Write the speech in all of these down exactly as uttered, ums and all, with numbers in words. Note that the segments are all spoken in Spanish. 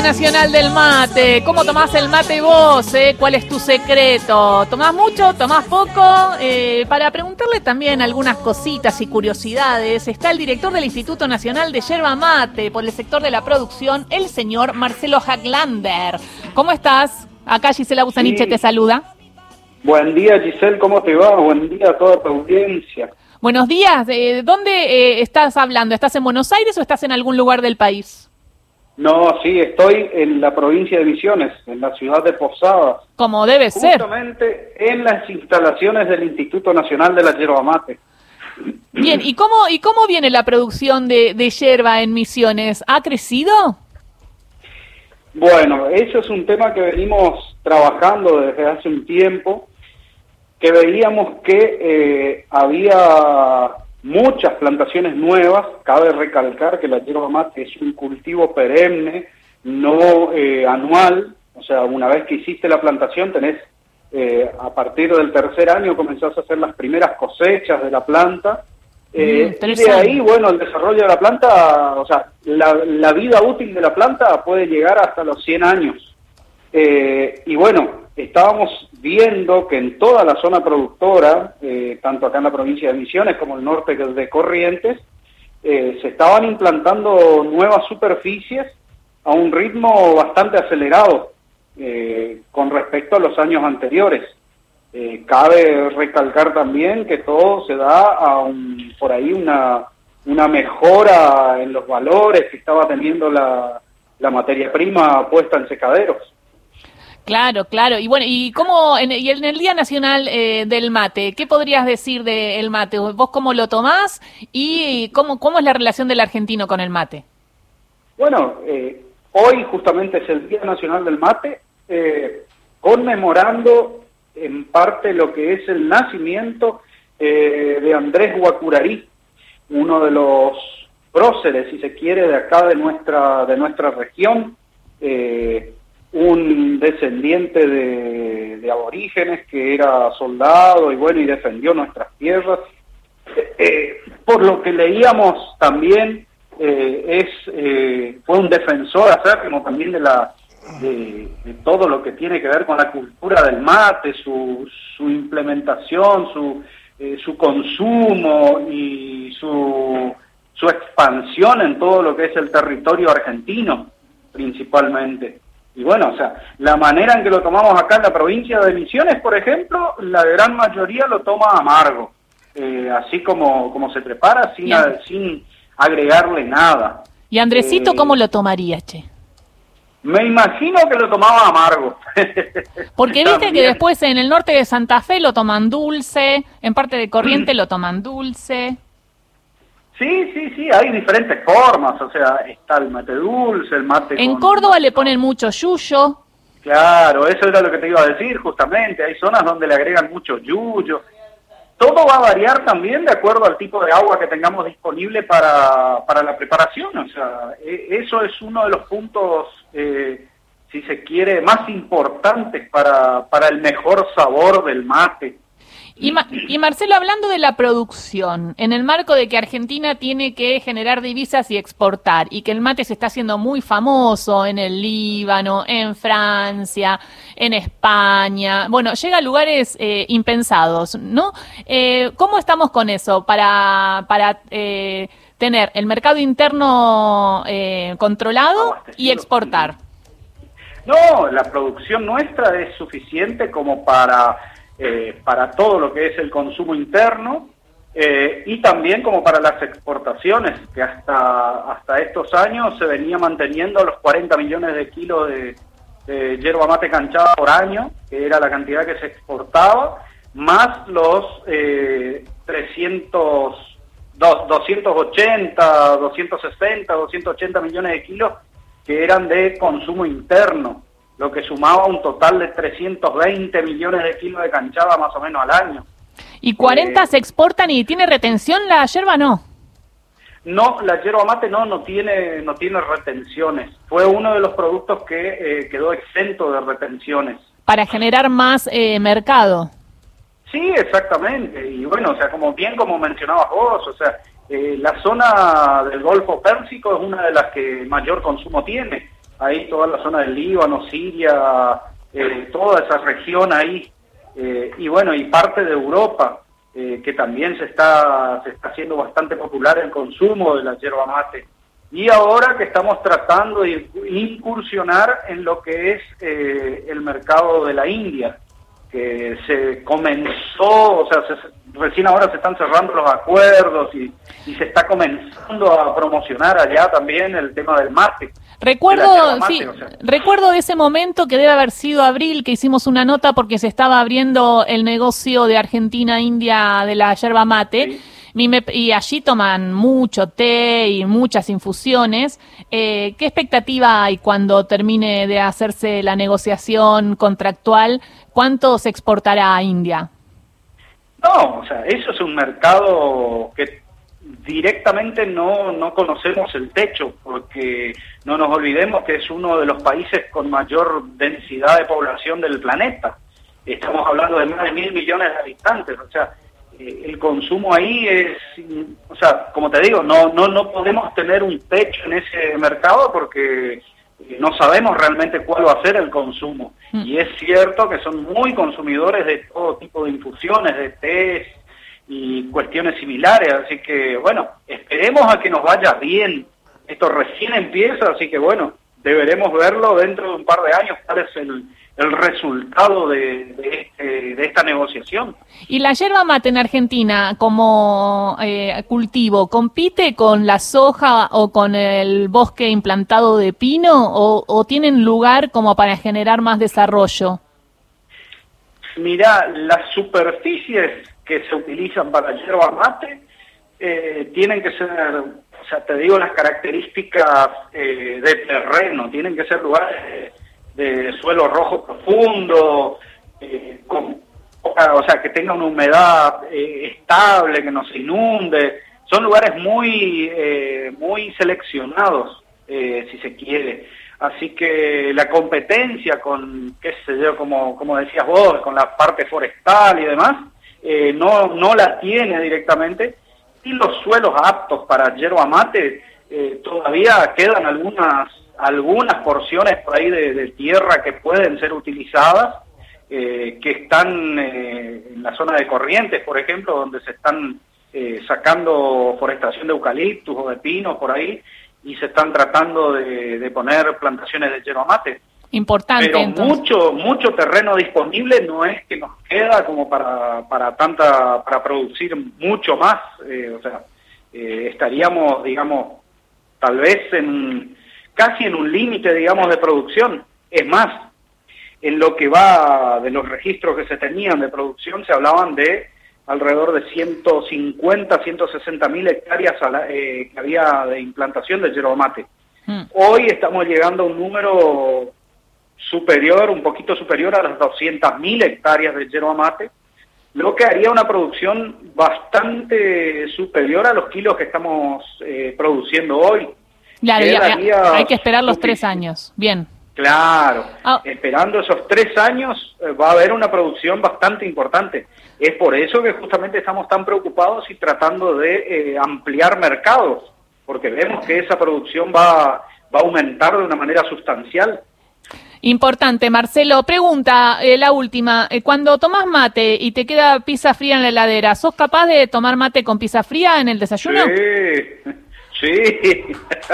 Nacional del Mate. ¿Cómo tomás el mate vos? Eh? ¿Cuál es tu secreto? ¿Tomás mucho? ¿Tomás poco? Eh, para preguntarle también algunas cositas y curiosidades, está el director del Instituto Nacional de Yerba Mate por el sector de la producción, el señor Marcelo Haglander. ¿Cómo estás? Acá Gisela Busaniche sí. Te saluda. Buen día, Giselle, ¿cómo te va? Buen día a toda tu audiencia. Buenos días. ¿De dónde eh, estás hablando? ¿Estás en Buenos Aires o estás en algún lugar del país? No, sí, estoy en la provincia de Misiones, en la ciudad de Posadas. Como debe ser. Justamente en las instalaciones del Instituto Nacional de la Yerba Mate. Bien, ¿y cómo, y cómo viene la producción de, de yerba en Misiones? ¿Ha crecido? Bueno, eso es un tema que venimos trabajando desde hace un tiempo, que veíamos que eh, había muchas plantaciones nuevas. Cabe recalcar que la yerba mate es un cultivo perenne, no eh, anual. O sea, una vez que hiciste la plantación, tenés, eh, a partir del tercer año comenzás a hacer las primeras cosechas de la planta. Eh, mm, y de ahí, bueno, el desarrollo de la planta, o sea, la, la vida útil de la planta puede llegar hasta los cien años. Eh, y bueno, estábamos viendo que en toda la zona productora, eh, tanto acá en la provincia de Misiones como el norte de Corrientes, eh, se estaban implantando nuevas superficies a un ritmo bastante acelerado eh, con respecto a los años anteriores. Eh, cabe recalcar también que todo se da a un, por ahí una, una mejora en los valores que estaba teniendo la, la materia prima puesta en secaderos. Claro, claro. Y bueno, ¿y cómo en, y en el Día Nacional eh, del Mate, qué podrías decir del mate? ¿Vos cómo lo tomás y cómo, cómo es la relación del argentino con el mate? Bueno, eh, hoy justamente es el Día Nacional del Mate, eh, conmemorando en parte lo que es el nacimiento eh, de Andrés Guacurarí, uno de los próceres, si se quiere, de acá de nuestra, de nuestra región, eh, un descendiente de, de aborígenes que era soldado y bueno y defendió nuestras tierras. Eh, por lo que leíamos también, eh, es eh, fue un defensor acérrimo también de la de, de todo lo que tiene que ver con la cultura del mate, su, su implementación, su, eh, su consumo y su, su expansión en todo lo que es el territorio argentino, principalmente. Y bueno, o sea, la manera en que lo tomamos acá en la provincia de Misiones, por ejemplo, la gran mayoría lo toma amargo, eh, así como, como se prepara, sin, a, sin agregarle nada. ¿Y Andresito eh, cómo lo tomaría, che? Me imagino que lo tomaba amargo. Porque viste que después en el norte de Santa Fe lo toman dulce, en parte de Corrientes lo toman dulce. Sí, sí, sí, hay diferentes formas, o sea, está el mate dulce, el mate En con... Córdoba le ponen mucho yuyo. Claro, eso era lo que te iba a decir, justamente, hay zonas donde le agregan mucho yuyo. Todo va a variar también de acuerdo al tipo de agua que tengamos disponible para, para la preparación, o sea, eso es uno de los puntos, eh, si se quiere, más importantes para, para el mejor sabor del mate. Y, Ma- y Marcelo, hablando de la producción, en el marco de que Argentina tiene que generar divisas y exportar, y que el mate se está haciendo muy famoso en el Líbano, en Francia, en España, bueno, llega a lugares eh, impensados, ¿no? Eh, ¿Cómo estamos con eso para, para eh, tener el mercado interno eh, controlado y exportar? No, la producción nuestra es suficiente como para... Eh, para todo lo que es el consumo interno eh, y también como para las exportaciones, que hasta hasta estos años se venía manteniendo los cuarenta millones de kilos de, de yerba mate canchada por año, que era la cantidad que se exportaba, más los eh, trescientos, dos, doscientos ochenta, doscientos sesenta, doscientos ochenta millones de kilos que eran de consumo interno, lo que sumaba un total de trescientos veinte millones de kilos de canchada más o menos al año. ¿Y cuarenta eh, se exportan y tiene retención la yerba? No. No, la yerba mate no, no tiene, no tiene retenciones. Fue uno de los productos que eh, quedó exento de retenciones. Para generar más eh, mercado. Sí, exactamente. Y bueno, o sea, como bien como mencionabas vos, o sea, eh, la zona del Golfo Pérsico es una de las que mayor consumo tiene. ahí toda la zona del Líbano, Siria, eh, toda esa región ahí, eh, y bueno, y parte de Europa, eh, que también se está, se está haciendo bastante popular el consumo de la yerba mate. Y ahora que estamos tratando de incursionar en lo que es eh, el mercado de la India, que se comenzó, o sea, se, recién ahora se están cerrando los acuerdos y, y se está comenzando a promocionar allá también el tema del mate. Recuerdo, mate, sí, o sea. recuerdo de ese momento que debe haber sido abril, que hicimos una nota porque se estaba abriendo el negocio de Argentina-India de la yerba mate. Sí. Y allí toman mucho té y muchas infusiones. Eh, ¿Qué expectativa hay cuando termine de hacerse la negociación contractual? ¿Cuánto se exportará a India? No, o sea, eso es un mercado que directamente no, no conocemos el techo, porque no nos olvidemos que es uno de los países con mayor densidad de población del planeta. Estamos hablando de más de mil millones de habitantes, o sea, el consumo ahí es, o sea, como te digo, no no no podemos tener un techo en ese mercado porque no sabemos realmente cuál va a ser el consumo. Mm. Y es cierto que son muy consumidores de todo tipo de infusiones, de tés y cuestiones similares, así que bueno, esperemos a que nos vaya bien. Esto recién empieza, así que bueno, deberemos verlo dentro de un par de años, cuál es el el resultado de, de, este, de esta negociación. ¿Y la yerba mate en Argentina como eh, cultivo compite con la soja o con el bosque implantado de pino o, o tienen lugar como para generar más desarrollo? Mirá, las superficies que se utilizan para la yerba mate eh, tienen que ser, o sea, te digo las características eh, de terreno, tienen que ser lugares eh, de suelo rojo profundo, eh, con, o sea, que tenga una humedad eh, estable, que no se inunde. Son lugares muy eh, muy seleccionados, eh, si se quiere. Así que la competencia con, qué sé yo, como, como decías vos, con la parte forestal y demás, eh, no, no la tiene directamente. Y los suelos aptos para yerba mate, eh, todavía quedan algunas algunas porciones por ahí de, de tierra que pueden ser utilizadas, eh, que están eh, en la zona de Corrientes, por ejemplo, donde se están eh, sacando forestación de eucaliptus o de pinos por ahí, y se están tratando de, de poner plantaciones de yerba mate. Importante, Pero entonces. mucho mucho terreno disponible no es que nos queda como para para tanta para producir mucho más, eh, o sea, eh, estaríamos, digamos, tal vez en casi en un límite, digamos, de producción. Es más, en lo que va de los registros que se tenían de producción, se hablaban de alrededor de ciento cincuenta, ciento sesenta mil hectáreas a la, eh, que había de implantación de yerba mate. Mm. Hoy estamos llegando a un número superior, un poquito superior a las doscientas mil hectáreas de yerba mate, lo que haría una producción bastante superior a los kilos que estamos eh, produciendo hoy. Claro, ya, ya, hay que esperar los tres años. Bien. Claro, oh. Esperando esos tres años eh, va a haber una producción bastante importante. Es por eso que justamente estamos tan preocupados y tratando de eh, ampliar mercados, porque vemos que esa producción va, va a aumentar de una manera sustancial. Importante, Marcelo. Pregunta, eh, la última. Eh, cuando tomás mate y te queda pizza fría en la heladera, ¿sos capaz de tomar mate con pizza fría en el desayuno? Sí. Sí,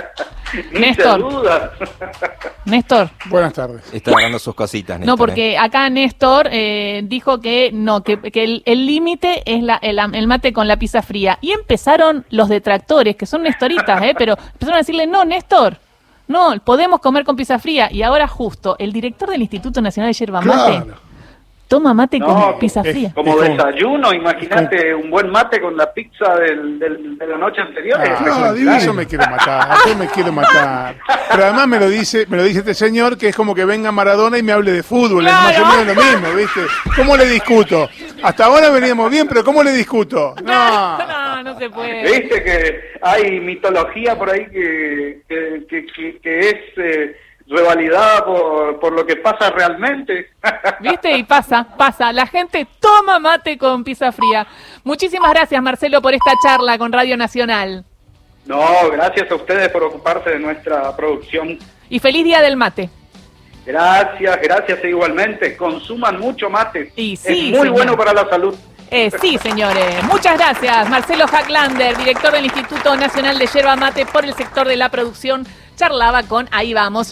Néstor. Néstor. Buenas tardes. Está ganando sus cositas, Néstor. No, porque acá Néstor eh, dijo que no, que, que el límite es la, el, el mate con la pizza fría. Y empezaron los detractores, que son nestoritas, ¿eh? Pero empezaron a decirle, no, Néstor, no, podemos comer con pizza fría. Y ahora justo, el director del Instituto Nacional de Yerba Mate... Claro. Toma mate no, con pizza fría. Como desayuno, imagínate un buen mate con la pizza del, del, de la noche anterior. Ah, no, yo me quiero matar, yo me quiero matar. Pero además me lo dice me lo dice este señor que es como que venga Maradona y me hable de fútbol. Claro. Es más o menos lo mismo, ¿viste? ¿Cómo le discuto? Hasta ahora veníamos bien, pero ¿cómo le discuto? No, no, no se puede. Viste que hay mitología por ahí que, que, que, que, que es... Eh, revalidada por, por lo que pasa realmente. ¿Viste? Y pasa, pasa. La gente toma mate con pizza fría. Muchísimas gracias, Marcelo, por esta charla con Radio Nacional. No, gracias a ustedes por ocuparse de nuestra producción. Y feliz Día del Mate. Gracias, gracias igualmente. Consuman mucho mate. Y sí, es muy señor. bueno para la salud. Eh, sí, señores. Muchas gracias. Marcelo Hacklander, director del Instituto Nacional de Yerba Mate por el sector de la producción, charlaba con Ahí Vamos.